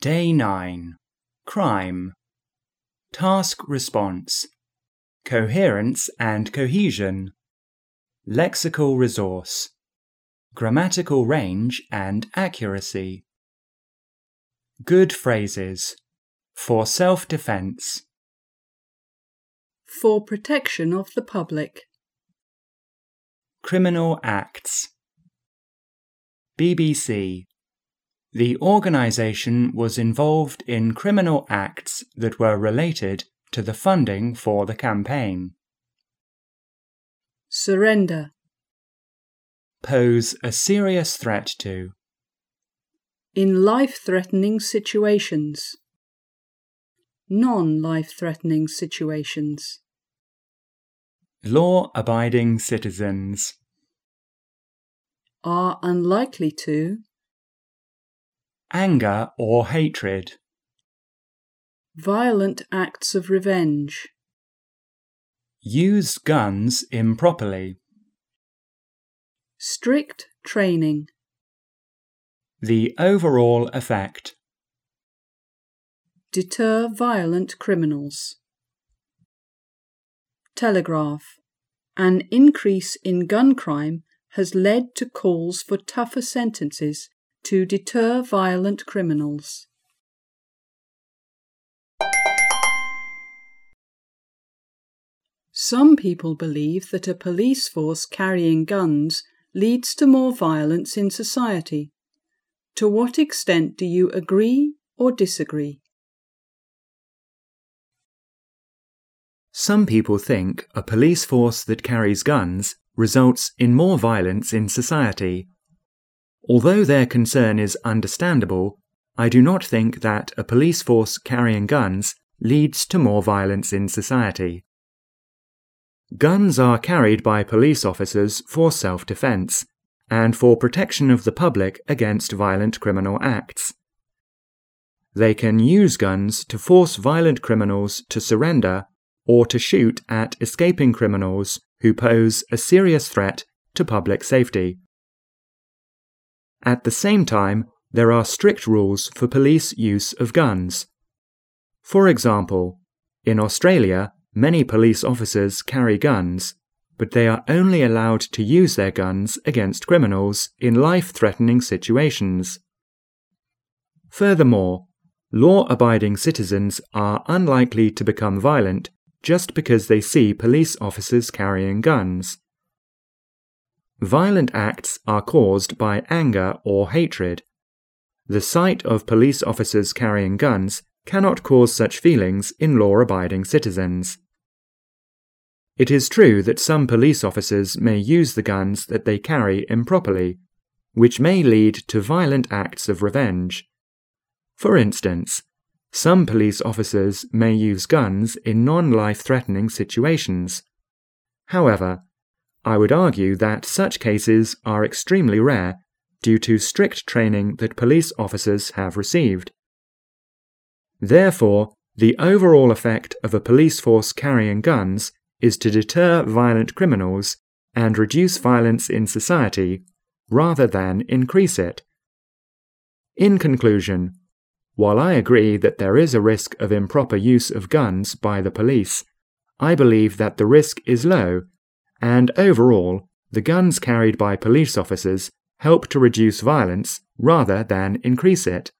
Day 9. Crime. Task response. Coherence and cohesion. Lexical resource. Grammatical range and accuracy. Good phrases. For self-defense. For protection of the public. Criminal acts. BBC. The organisation was involved in criminal acts that were related to the funding for the campaign. Surrender. Pose a serious threat to. In life-threatening situations. Non-life-threatening situations. Law-abiding citizens. Are unlikely to. Anger or hatred. Violent acts of revenge. Use guns improperly. Strict training. The overall effect. Deter violent criminals. Telegraph. An increase in gun crime has led to calls for tougher sentences to deter violent criminals. Some people believe that a police force carrying guns leads to more violence in society. To what extent do you agree or disagree? Some people think a police force that carries guns results in more violence in society. Although their concern is understandable, I do not think that a police force carrying guns leads to more violence in society. Guns are carried by police officers for self-defense and for protection of the public against violent criminal acts. They can use guns to force violent criminals to surrender or to shoot at escaping criminals who pose a serious threat to public safety. At the same time, there are strict rules for police use of guns. For example, in Australia, many police officers carry guns, but they are only allowed to use their guns against criminals in life-threatening situations. Furthermore, law-abiding citizens are unlikely to become violent just because they see police officers carrying guns. Violent acts are caused by anger or hatred. The sight of police officers carrying guns cannot cause such feelings in law-abiding citizens. It is true that some police officers may use the guns that they carry improperly, which may lead to violent acts of revenge. For instance, some police officers may use guns in non-life-threatening situations. However, I would argue that such cases are extremely rare due to strict training that police officers have received. Therefore, the overall effect of a police force carrying guns is to deter violent criminals and reduce violence in society, rather than increase it. In conclusion, while I agree that there is a risk of improper use of guns by the police, I believe that the risk is low, and overall, the guns carried by police officers help to reduce violence rather than increase it.